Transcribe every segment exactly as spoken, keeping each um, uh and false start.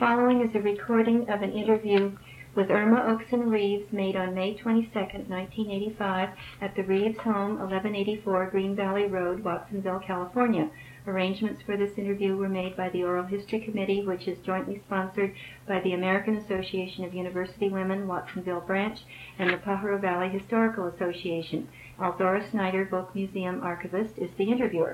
following is a recording of an interview with Irma Oakson Reeves made on May twenty-second, nineteen eighty-five at the Reeves home, eleven eighty-four Green Valley Road, Watsonville, California. Arrangements for this interview were made by the Oral History Committee, which is jointly sponsored by the American Association of University Women, Watsonville Branch, and the Pajaro Valley Historical Association. Althora Snyder, Book Museum Archivist, is the interviewer.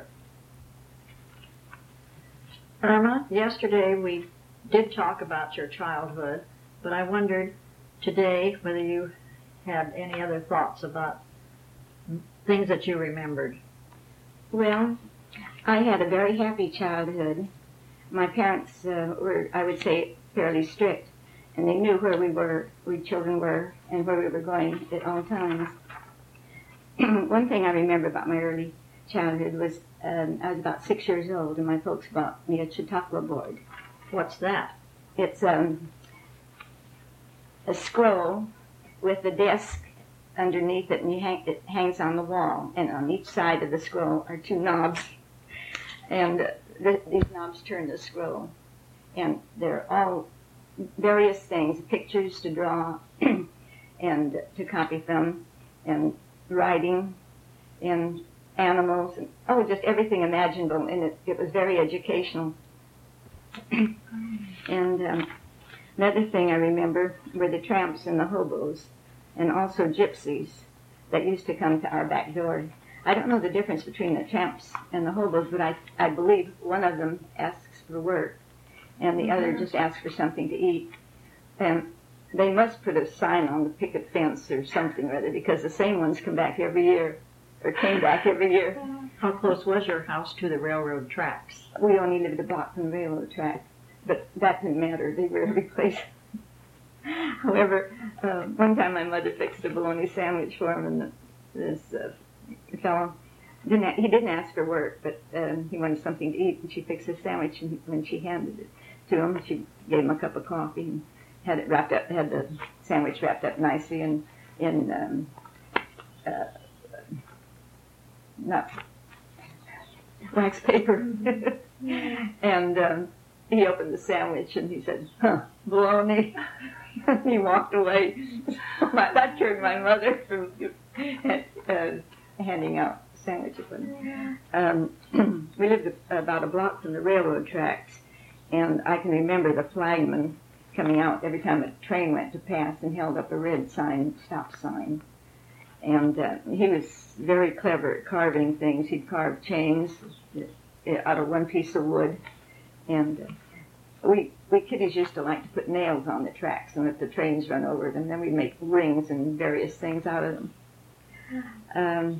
Irma, yesterday we did talk about your childhood, but I wondered today whether you had any other thoughts about things that you remembered. Well, I had a very happy childhood. My parents uh, were, I would say, fairly strict, and they knew where we were, we children were, and where we were going at all times. One thing I remember about my early childhood was um, I was about six years old, and my folks bought me a Chautauqua board. What's that? It's um, a scroll with a desk underneath it, and you hang, it hangs on the wall. And on each side of the scroll are two knobs, and uh, th- these knobs turn the scroll. And they're all various things, pictures to draw and to copy from, and writing, and animals, and oh, just everything imaginable. And it, it was very educational. And um, another thing I remember were the tramps and the hobos, and also gypsies that used to come to our back door. I don't know the difference between the tramps and the hobos, but I, I believe one of them asks for work, and the mm-hmm. other just asks for something to eat. And they must put a sign on the picket fence or something or other, because the same ones come back every year, or came back every year. How close was your house to the railroad tracks? We only lived a block from the railroad track, but that didn't matter. They were every place. However, uh, one time my mother fixed a bologna sandwich for him, and the, this uh, fellow, didn't, he didn't ask for work, but um, he wanted something to eat, and she fixed a sandwich, and when she handed it to him, she gave him a cup of coffee and had it wrapped up, had the sandwich wrapped up nicely in, in um, uh, not wax paper. And um, he opened the sandwich and he said, huh, bologna. And he walked away. my, that turned my mother from uh, handing out sandwiches. Um, we lived about a block from the railroad tracks, and I can remember the flagman coming out every time a train went to pass and held up a red sign, stop sign. And uh, he was very clever at carving things. He'd carve chains out of one piece of wood. And uh, we we kiddies used to like to put nails on the tracks and let the trains run over it, and then we'd make rings and various things out of them. Um,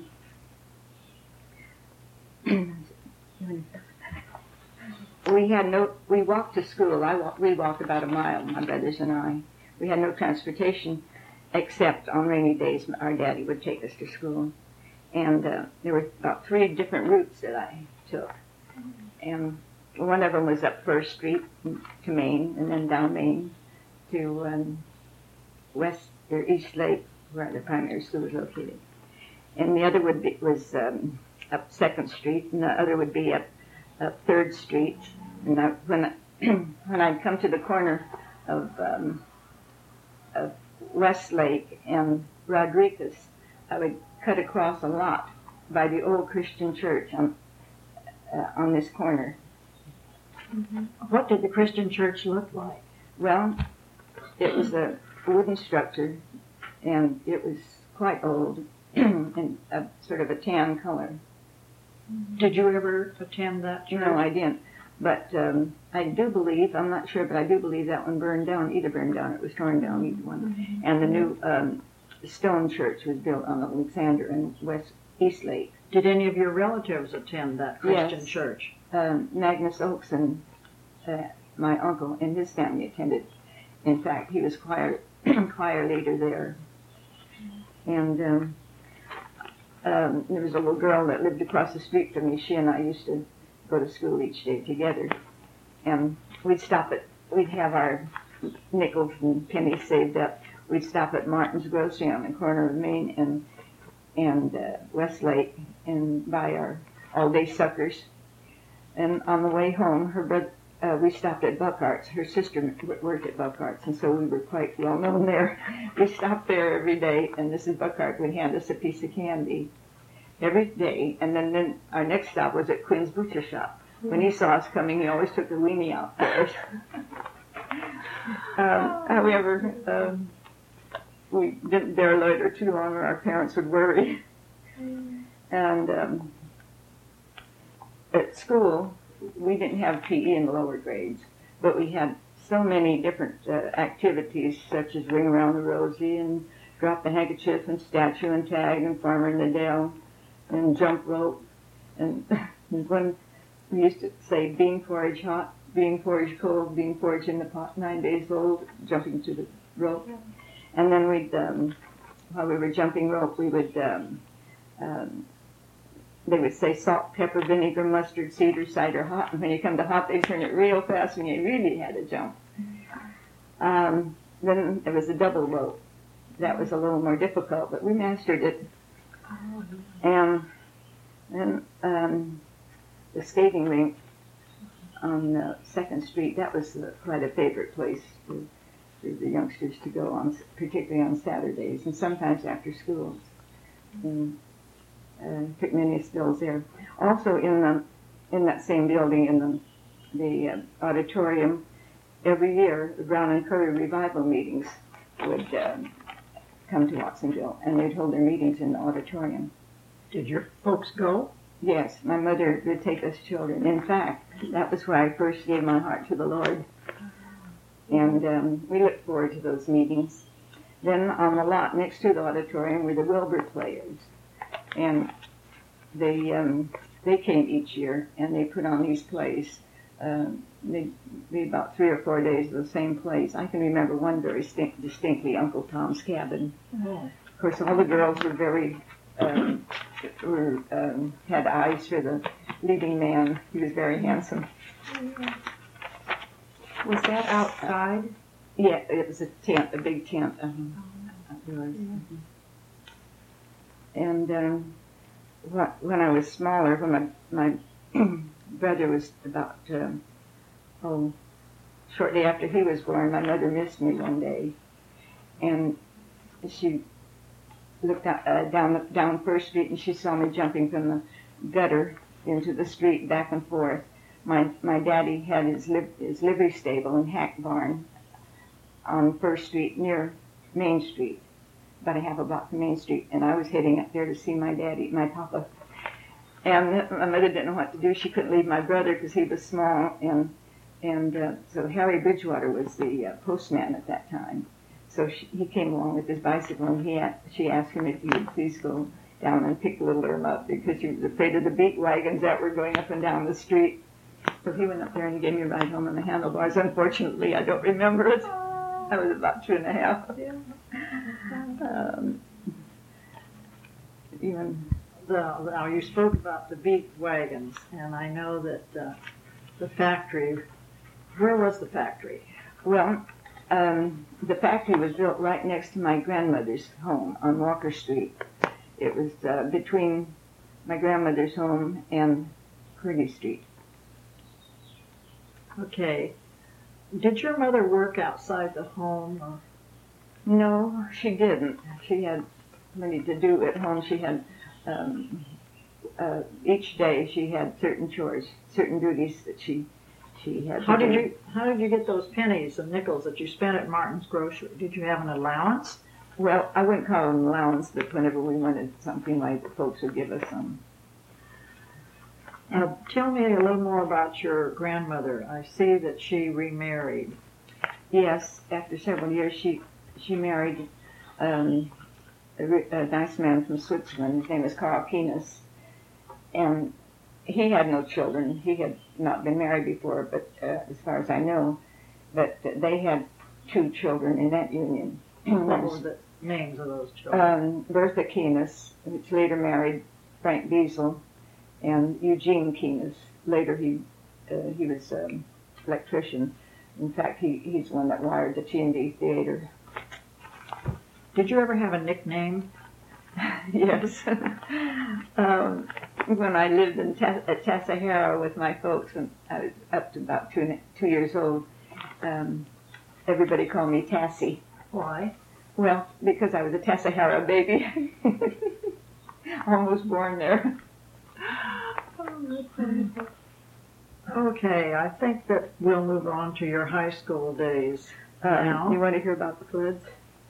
we had no, we walked to school. I walked, we walked about a mile, my brothers and I. We had no transportation, except on rainy days our daddy would take us to school. And uh, there were about three different routes that I took. And one of them was up First Street to Main, and then down Main to um, West or East Lake, where the primary school was located. And the other would be, was um, up Second Street, and the other would be up, up Third Street. And I, when I, when I'd come to the corner of, um, of Westlake and Rodriguez, I would cut across a lot by the old Christian church on uh, on this corner. Mm-hmm. What did the Christian church look like? Well, it was a wooden structure, and it was quite old, and a sort of a tan color. Did you ever attend that church? No, I didn't. But um, I do believe, I'm not sure, but I do believe that one burned down, either burned down, it was torn down, either one. Mm-hmm. And the new um, stone church was built on Alexander and West East Lake. Did any of your relatives attend that Christian yes. church? Um, Magnus Oakson, uh, my uncle, and his family attended. In fact, he was choir choir leader there. And um, um, there was a little girl that lived across the street from me. She and I used to go to school each day together. And we'd stop at, we'd have our nickels and pennies saved up. We'd stop at Martin's Grocery on the corner of Main and and uh, Westlake and buy our all-day suckers. And on the way home, her bro- uh, we stopped at Buckhart's. Her sister w- worked at Buckhart's, and so we were quite well known there. We stopped there every day, and Missus Buckhart would hand us a piece of candy every day. And then, then our next stop was at Quinn's Butcher Shop. When he saw us coming, he always took the weenie out first. um, however, um, we didn't dare loiter too long, or our parents would worry. And um, at school, we didn't have P E in the lower grades, but we had so many different uh, activities, such as Ring Around the Rosie and Drop the Handkerchief and Statue and Tag and Farmer in the Dell and Jump Rope. And when we used to say bean porridge hot, bean porridge cold, bean porridge in the pot, nine days old, jumping to the rope. And then we'd, um, while we were jumping rope, we would, um, um, they would say salt, pepper, vinegar, mustard, cedar, cider, hot. And when you come to hot, they turn it real fast and you really had to jump. Um, then there was a double rope. That was a little more difficult, but we mastered it. And then um, the skating rink on uh, Second Street, that was uh, quite a favorite place for, for the youngsters to go on, particularly on Saturdays and sometimes after schools. And, uh, Picmania Still's there. Also in the in that same building, in the the uh, auditorium, every year the Brown and Curry revival meetings would uh, come to Watsonville, and they'd hold their meetings in the auditorium. Did your folks go? Yes, my mother would take us children. In fact, that was where I first gave my heart to the Lord. And um, we looked forward to those meetings. Then on the lot next to the auditorium were the Wilbur Players. And they um, they came each year, and they put on these plays. Um, they'd be about three or four days of the same plays. I can remember one very distinct, distinctly, Uncle Tom's Cabin. Oh. Of course, all the girls were very, um, were, um, had eyes for the leading man. He was very handsome. Was that outside? Yeah, it was a tent, a big tent. Um, outdoors. Mhm. And um, wh- when I was smaller, when my, my brother was about, um, oh, shortly after he was born, my mother missed me one day. And she looked out, uh, down, the, down First Street, and she saw me jumping from the gutter into the street back and forth. My my daddy had his, li- his livery stable and hack barn on First Street near Main Street, about a half a block from Main Street, and I was heading up there to see my daddy, my papa. And my mother didn't know what to do. She couldn't leave my brother because he was small, and and uh, so Harry Bridgewater was the uh, postman at that time. So she, he came along with his bicycle, and he a- she asked him if he would please go down and pick little Irma up because she was afraid of the beat wagons that were going up and down the street. So he went up there and he gave me a ride home on the handlebars. Unfortunately, I don't remember it. I was about two and a half. Um, even The, now, you spoke about the beat wagons, and I know that uh, the factory, where was the factory? well, um, the factory was built right next to my grandmother's home on Walker Street. It was uh, between my grandmother's home and Curdy Street. Okay. Did your mother work outside the home? Or? No, she didn't. She had plenty to do at home. She had, um, uh, each day she had certain chores, certain duties that she she had How to did do. you How did you get those pennies and nickels that you spent at Martin's Grocery? Did you have an allowance? Well, I wouldn't call it an allowance, but whenever we wanted something, like the folks would give us some. Uh, tell me a little more about your grandmother. I see that she remarried. Yes, after several years, she she married um, a, re- a nice man from Switzerland. His name is Carl Keenis, and he had no children. He had not been married before, but uh, as far as I know, but they had two children in that union. What were the names of those children? um, Bertha Keenis, which later married Frank Diesel, and Eugene Keenis. Later, he uh, he was an um, electrician. In fact, he, he's the one that wired the T and D Theater. Did you ever have a nickname? Yes. um, when I lived in Ta- at Tassajara with my folks when I was up to about two, two years old, um, everybody called me Tassie. Why? Well, because I was a Tassajara baby. Almost born there. Okay, I think that we'll move on to your high school days Uh, now. you want to hear about the floods?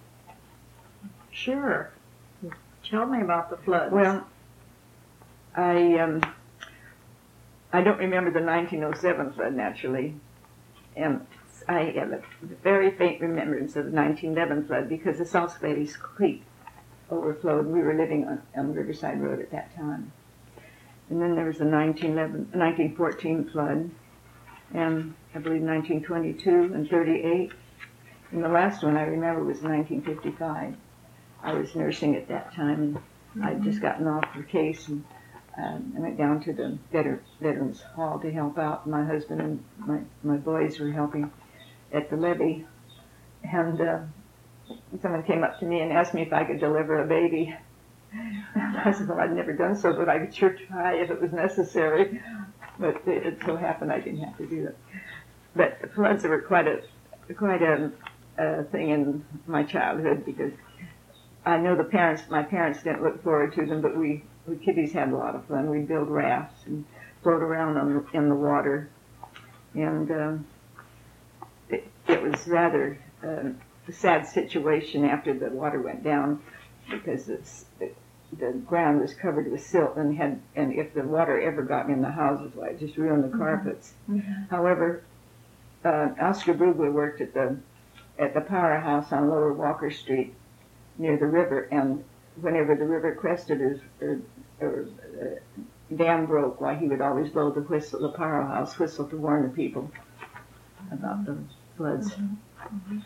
Sure. Tell me about the floods. Well, I um, I don't remember the nineteen oh seven flood naturally, and I have a very faint remembrance of the nineteen eleven flood because the South Ladies Creek overflowed. We were living on, on Riverside Road at that time. And then there was the nineteen eleven, nineteen fourteen flood, and I believe nineteen twenty-two and thirty-eight. And the last one I remember was nineteen fifty-five. I was nursing at that time, and I'd just gotten off the case, and um, I went down to the veter- Veterans Hall to help out. My husband and my, my boys were helping at the levee, and uh, someone came up to me and asked me if I could deliver a baby. I said, well, I'd never done so, but I could sure try if it was necessary. But it, it so happened I didn't have to do that. But the floods were quite a quite a, a thing in my childhood because I know the parents, my parents didn't look forward to them, but we, we kiddies had a lot of fun. We'd build rafts and float around on the, in the water. And um, it, it was rather uh, a sad situation after the water went down because it's, the, the ground was covered with silt and had, and if the water ever got in the houses, well, it just ruined the carpets. Mm-hmm. However, uh, Oscar Brugler worked at the at the powerhouse on Lower Walker Street near the river, and whenever the river crested or, or, or uh, dam broke, why he would always blow the whistle, the powerhouse whistle, to warn the people about the floods. Mm-hmm.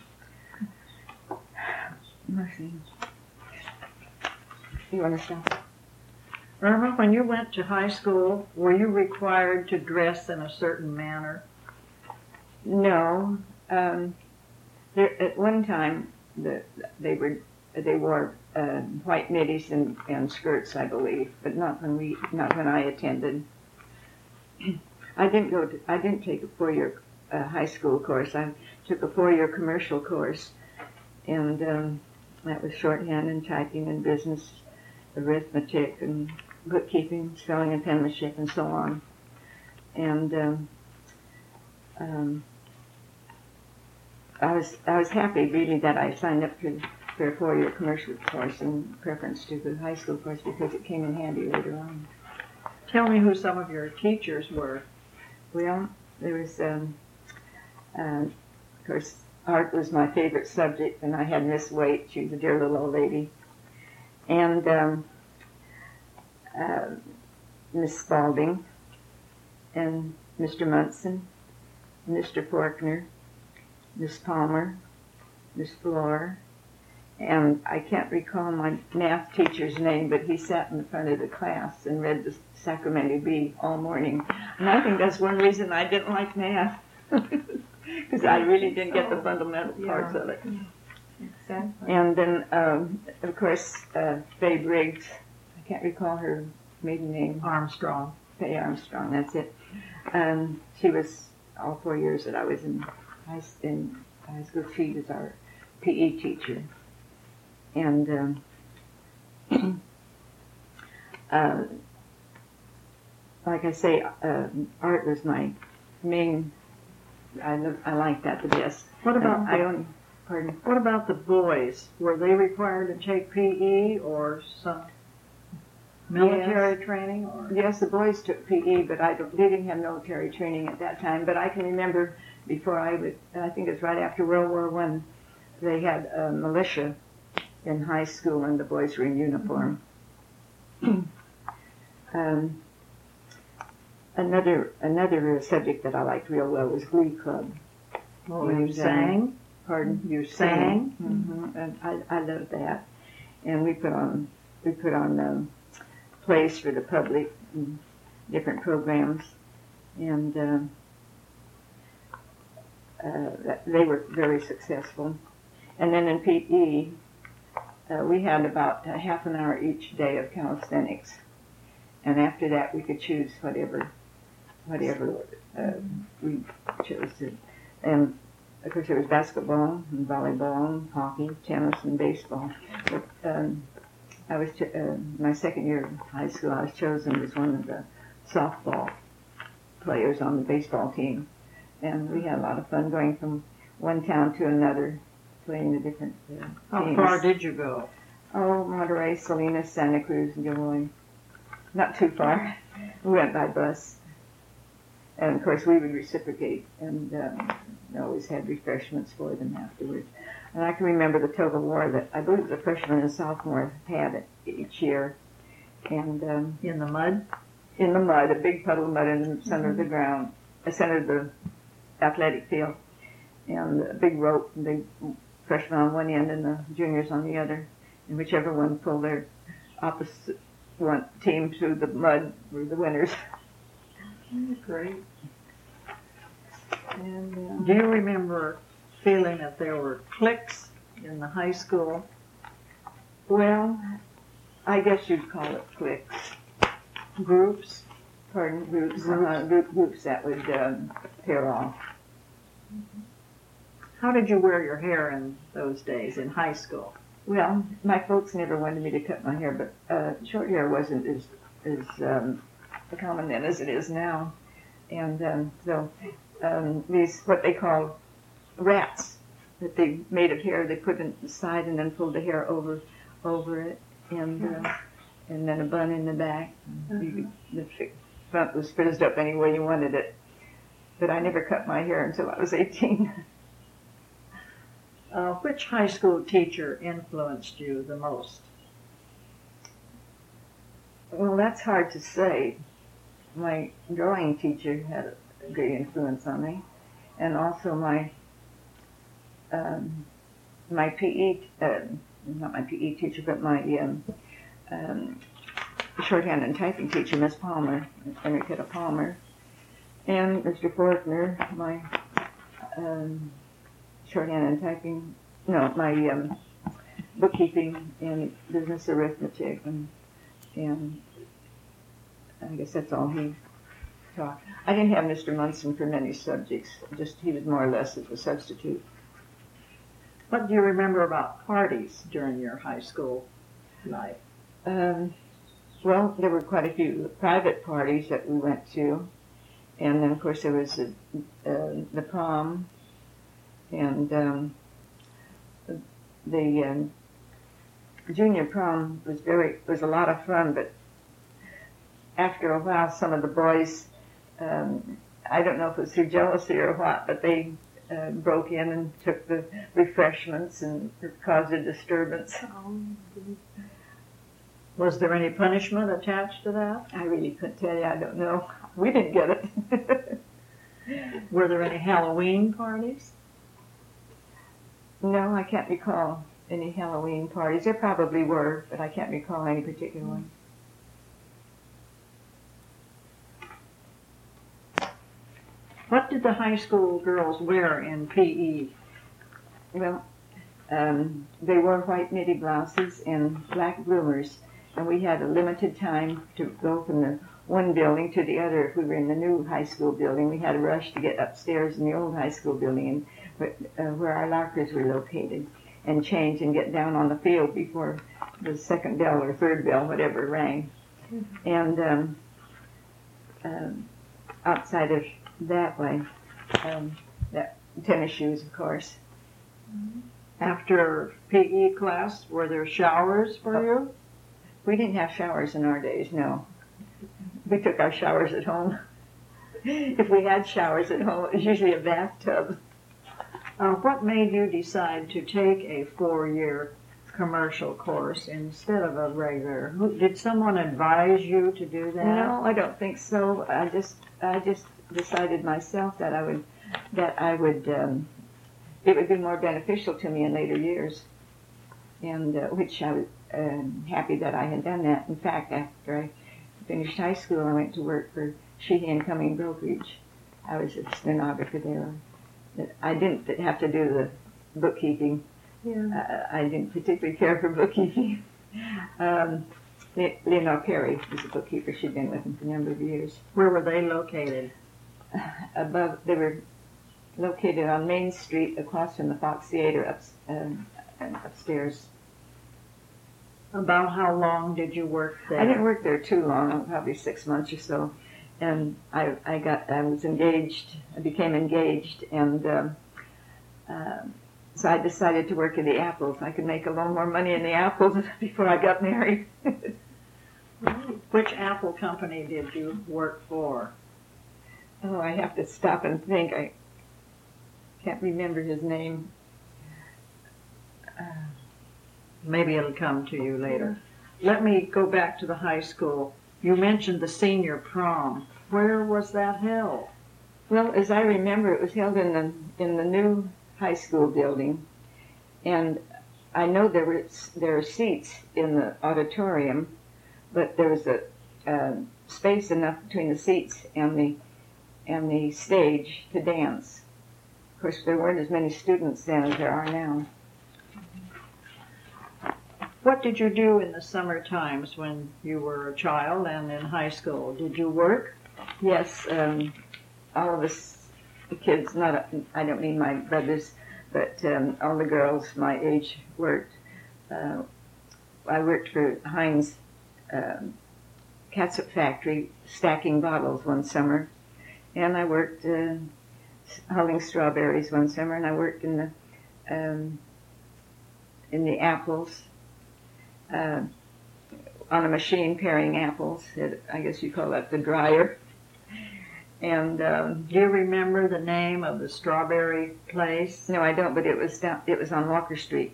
Mercy. You want to stop? Irma, when you went to high school, were you required to dress in a certain manner? No. Um, there, at one time, the, they were they wore uh, white middies and, and skirts, I believe, but not when we not when I attended. I didn't go. To, I didn't take a four-year uh, high school course. I took a four-year commercial course, and um, that was shorthand and typing and business, arithmetic and bookkeeping, spelling and penmanship, and so on. And um, um, I was I was happy really that I signed up for, for a four-year commercial course in preference to the high school course because it came in handy later on. Tell me who some of your teachers were. Well, there was, um, uh, of course, art was my favorite subject, and I had Miss Waite. She was a dear little old lady. And um, uh, Miss Spalding, and Mister Munson, Mister Faulkner, Miss Palmer, Miss Floor, and I can't recall my math teacher's name, but he sat in the front of the class and read the Sacramento Bee all morning. And I think that's one reason I didn't like math, because I really didn't get the fundamental parts yeah. of it. Exactly. And then, um, of course, uh, Faye Briggs, I can't recall her maiden name. Armstrong. Faye Armstrong, that's it. Um, she was, all four years that I was in high, in high school, she was our P E teacher. And um, uh, like I say, uh, art was my main, I, I like that the best. What about uh, the, I only, pardon? What about the boys? Were they required to take P E or some military yes. training? Or? Yes, the boys took P E, but I don't, they didn't have military training at that time. But I can remember before I was, I think it was right after World War One, they had a militia in high school, and the boys were in uniform. um, another another subject that I liked real well was Glee Club. Oh, and, you sang? Um, pardon? You sang? Mm-hmm. And I, I loved that. And we put on we put on um, plays for the public, and different programs, and uh, uh, they were very successful. And then in P E, uh, we had about a half an hour each day of calisthenics. and after that we could choose whatever, whatever uh, we chose to. And of course there was basketball and volleyball and hockey, tennis and baseball. But um, I was ch- uh, my second year of high school. I was chosen as one of the softball players on the baseball team, and we had a lot of fun going from one town to another, playing the different uh, How teams. far did you go? Oh, Monterey, Salinas, Santa Cruz, and Des Moines. Not too far. We went by bus. And of course we would reciprocate and um, always had refreshments for them afterwards. And I can remember the tug of war that I believe the freshmen and sophomore had it each year. And um, In the mud? in the mud, a big puddle of mud in the center mm-hmm. of the ground, the center of the athletic field. And a big rope, and big freshmen on one end and the juniors on the other. And whichever one pulled their opposite one team through the mud were the winners. Great. And, uh, Do you remember feeling that there were cliques in the high school? Well, I guess you'd call it cliques. Groups? Pardon, groups. Groups. Uh, group, groups that would um, pair off. How did you wear your hair in those days in high school? Well, my folks never wanted me to cut my hair, but uh, short hair wasn't as, as um, common then as it is now. And um, so um, these, what they call rats, that they made of hair, they put in the side and then pulled the hair over over it, and uh, and then a bun in the back. Mm-hmm. You could, the fi- front was frizzed up any way you wanted it. But I never cut my hair until I was eighteen. Uh, which high school teacher influenced you the most? Well, that's hard to say. My drawing teacher had a great influence on me, and also my um, my P E, uh, not my P E teacher, but my um, um, shorthand and typing teacher, Miss Palmer, Enriqueta Palmer, and Mister Fortner, my um, shorthand and typing, no, my um, bookkeeping and business arithmetic, and and I guess that's all he taught. I didn't have Mister Munson for many subjects. Just he was more or less as a substitute. What do you remember about parties during your high school life? Um, well, there were quite a few private parties that we went to, and then of course there was a, uh, the prom, and um, the um, junior prom was very was a lot of fun, but after a while, some of the boys, um, I don't know if it was through jealousy or what, but they uh, broke in and took the refreshments and caused a disturbance. Was there any punishment attached to that? I really couldn't tell you. I don't know. We didn't get it. Were there any Halloween parties? No, I can't recall any Halloween parties. There probably were, but I can't recall any particular one. What did the high school girls wear in P E? Well, um, they wore white knitted blouses and black bloomers, and we had a limited time to go from the one building to the other. If we were in the new high school building, we had to rush to get upstairs in the old high school building, and, uh, where our lockers were located, and change and get down on the field before the second bell or third bell, whatever, rang. Mm-hmm. And um, um, outside of that way, um, that, tennis shoes, of course. After P E class, were there showers for oh. you? We didn't have showers in our days, no. We took our showers at home. If we had showers at home, it was usually a bathtub. Uh, what made you decide to take a four-year commercial course instead of a regular? Who, did someone advise you to do that? No, I don't think so. I just, I just decided myself that I would, that I would, um, it would be more beneficial to me in later years, and uh, which I was um, happy that I had done that. In fact, after I finished high school, I went to work for Sheehy and Cumming Brokerage. I was a stenographer there. I didn't have to do the bookkeeping. Yeah. Uh, I didn't particularly care for bookkeeping. um, Le- Leonore Perry was a bookkeeper. She'd been with him for a number of years. Where were they located? Above, they were located on Main Street across from the Fox Theater up, um, and upstairs. About how long did you work there? I didn't work there too long, probably six months or so. And I, I got, I was engaged, I became engaged, and um, uh, so I decided to work in the apples. I could make a little more money in the apples before I got married. Which apple company did you work for? Oh, I have to stop and think. I can't remember his name. Uh, Maybe it'll come to you later. Let me go back to the high school. You mentioned the senior prom. Where was that held? Well, as I remember, it was held in the in the new high school building, and I know there were there are seats in the auditorium, but there was a uh, space enough between the seats and the and the stage to dance. Of course, there weren't as many students then as there are now. What did you do in the summer times when you were a child and in high school? Did you work? Yes, um, all of us, the kids, not, I don't mean my brothers, but um, all the girls my age worked. Uh, I worked for Heinz um, catsup factory stacking bottles one summer, and I worked uh, hulling strawberries one summer, and I worked in the um, in the apples. Uh, on a machine paring apples. It, I guess you call that the dryer. And um, do you remember the name of the strawberry place? No, I don't. But it was down. It was on Walker Street.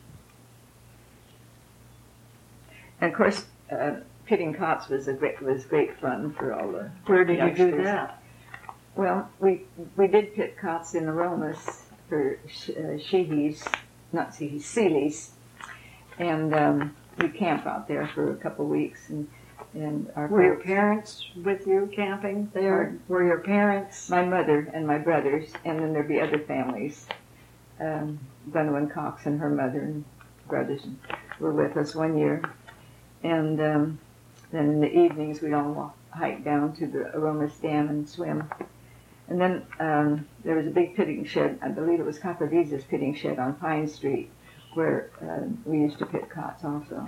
And of course, uh, pitting cots was a great was great fun for all the. Where did youngsters. you do that? Well, we we did pit cots in Aromas for uh, Sheehy's, not Sheehy's, Seeley's, and. Um, We camp out there for a couple of weeks, and and our were your folks, parents with you camping there? Pardon? Were your parents? My mother and my brothers, and then there'd be other families. Um, Glenwen Cox and her mother and brothers were with us one year, and um, then in the evenings we'd all walk, hike down to the Aromas Dam and swim. And then um, there was a big pitting shed. I believe it was Capavisa's pitting shed on Pine Street, where uh, we used to pit cots also.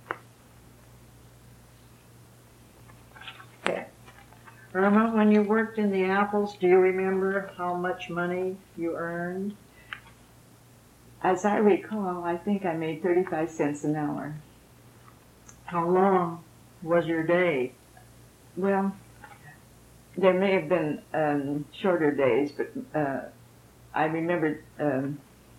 Okay. Irma, when you worked in the apples, do you remember how much money you earned? As I recall, I think I made thirty-five cents an hour. How long was your day? Well, there may have been um, shorter days, but uh, I remember um,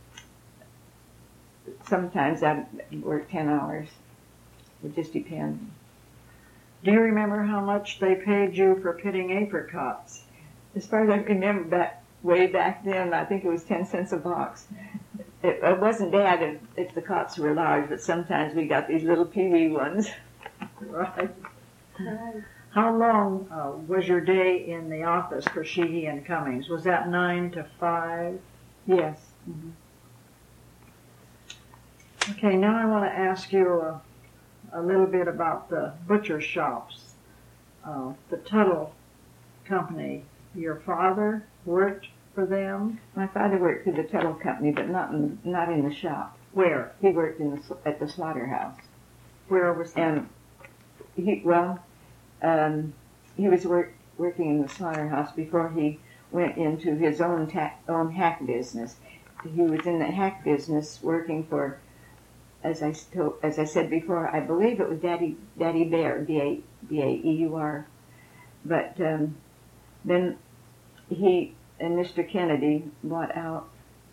sometimes I'd work ten hours. It would just depend. Do you remember how much they paid you for pitting apricots? As far as I remember, back way back then, I think it was ten cents a box. It, it wasn't bad if, if the cots were large, but sometimes we got these little peewee ones. Right. How long uh, was your day in the office for Sheehy and Cummings? Was that nine to five? Yes. Mm-hmm. Okay, now I want to ask you a, a little bit about the butcher shops. Uh, the Tuttle Company, your father worked for them? My father worked for the Tuttle Company, but not in, not in the shop. Where? He worked in the, at the slaughterhouse. Where was that? And he, well, um, he was work, working in the slaughterhouse before he went into his own ta- own hack business. He was in the hack business working for, as I told, as I said before, I believe it was Daddy Daddy Bear, B A B A E U R. But um, then he and Mister Kennedy bought out.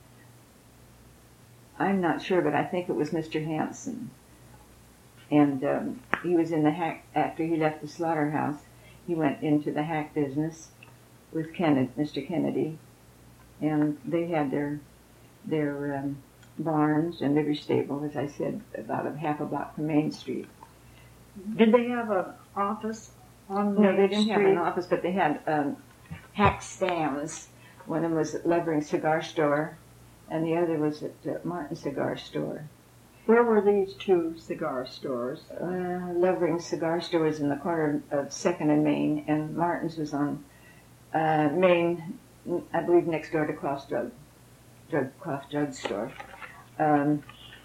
I'm not sure, but I think it was Mister Hanson. And um, he was in the hack, after he left the slaughterhouse, he went into the hack business with Kennedy, Mister Kennedy. And they had their, their um, barns and livery stable, as I said, about a half a block from Main Street. Did they have an office on Main No, they didn't Street? have an office, but they had um, hack stands. One of them was at Levering Cigar Store, and the other was at uh, Martin Cigar Store. Where were these two cigar stores? Uh, Lovering Cigar Store was in the corner of Second and Main, and Martin's was on uh, Main, I believe, next door to Clough Drug, Drug Clough Drug Store. Um,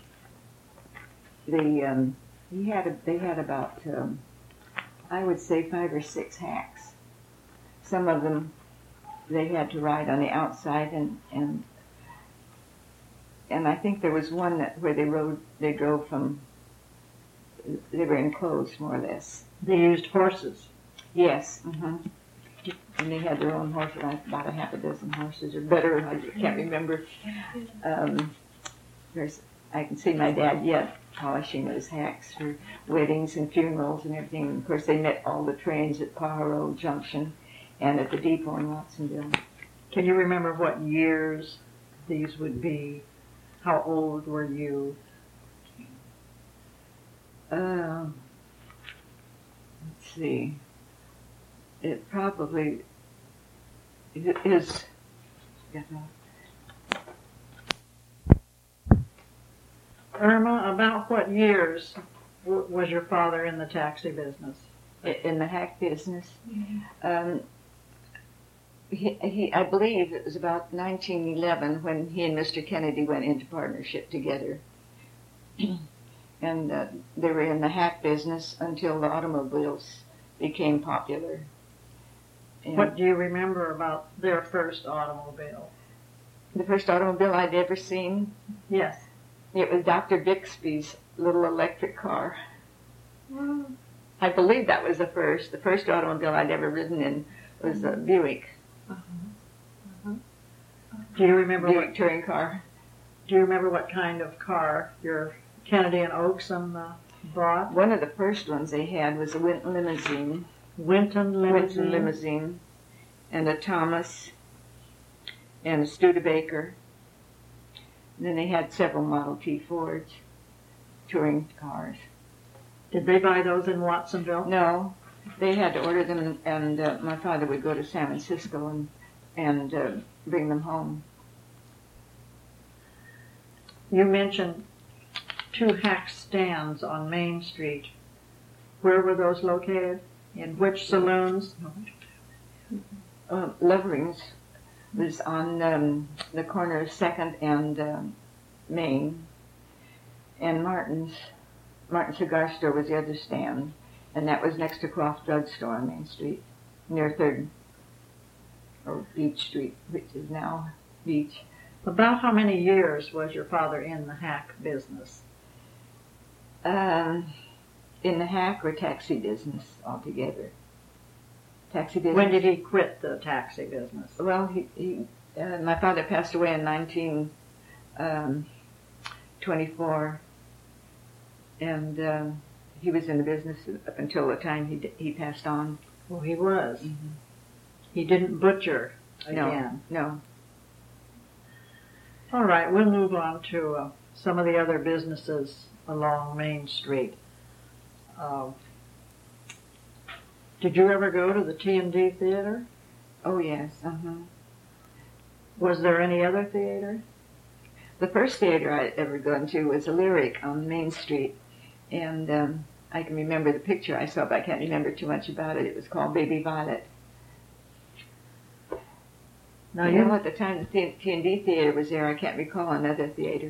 the um, he had a, they had about um, I would say five or six hacks. Some of them they had to ride on the outside, and and and I think there was one that where they rode they drove from. They were enclosed more or less. They used horses. Yes. Mm-hmm. And they had their own horses, like about a half a dozen horses or better. I can't remember. Um, there's, I can see my dad yet polishing those hacks for weddings and funerals and everything. And of course, they met all the trains at Pajaro Junction and at the depot in Watsonville. Can you remember what years these would be? How old were you? Uh, let's see. It probably is. Irma, about what years w- was your father in the taxi business? In the hack business. Um, he, he, I believe it was about nineteen eleven when he and Mister Kennedy went into partnership together. And uh, they were in the hack business until the automobiles became popular. And What do you remember about their first automobile? the first automobile I'd ever seen, Yes. it was Doctor Bixby's little electric car. I believe that was the first. The first automobile I'd ever ridden in was a Buick, Do you remember what? Buick touring car. Do you remember what kind of car your Kennedy and Oakson uh, bought? One of the first ones they had was a Winton limousine. Winton limousine. Winton limousine, and a Thomas, and a Studebaker. And then they had several Model T Fords, touring cars. Did they buy those in Watsonville? No, they had to order them, and uh, my father would go to San Francisco and and uh, bring them home. You mentioned two hack stands on Main Street. Where were those located? In which saloons? Uh, Loverings was on um, the corner of Second and um, Main, and Martin's Martin Cigar Store was the other stand, and that was next to Clough Drug Store on Main Street, near Third or Beach Street, which is now Beach. About how many years was your father in the hack business? Um, in the hack or taxi business altogether. Taxi business. When did he quit the taxi business? Well, he, he uh, my father passed away in nineteen twenty-four, and um, he was in the business up until the time he he passed on. Well, he was. Mm-hmm. He didn't butcher again. No, no. All right, we'll move on to uh, some of the other businesses along Main Street. Uh, did you ever go to the T and D Theater? Oh yes. Uh-huh. Was there any other theater? The first theater I'd ever gone to was a Lyric on Main Street, and um, I can remember the picture I saw, but I can't remember too much about it. It was called Baby Violet. Now you you know, at the time the T and D Theater was there, I can't recall another theater.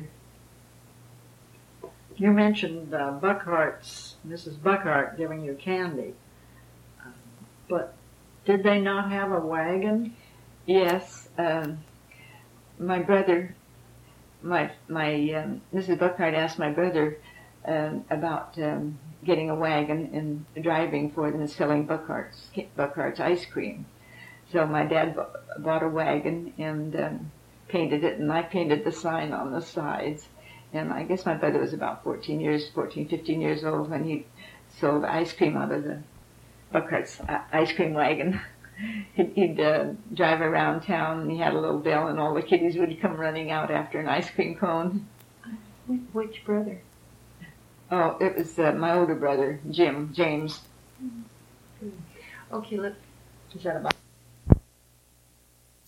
you mentioned uh, Buckhart's, Missus Buckhart giving you candy, uh, but did they not have a wagon? Yes, um, my brother, my my um, Missus Buckhart asked my brother um, about um, getting a wagon and driving for them and selling Buckhart's Buckhart's ice cream. So my dad b- bought a wagon and um, painted it, and I painted the sign on the sides. And I guess my brother was about fourteen years, fourteen, fifteen years old when he sold ice cream out of the Buckhart's uh, ice cream wagon. He'd, he'd uh, drive around town, and he had a little bell, and all the kiddies would come running out after an ice cream cone. Which brother? Oh, it was uh, my older brother, Jim, James. Okay, look. Is that about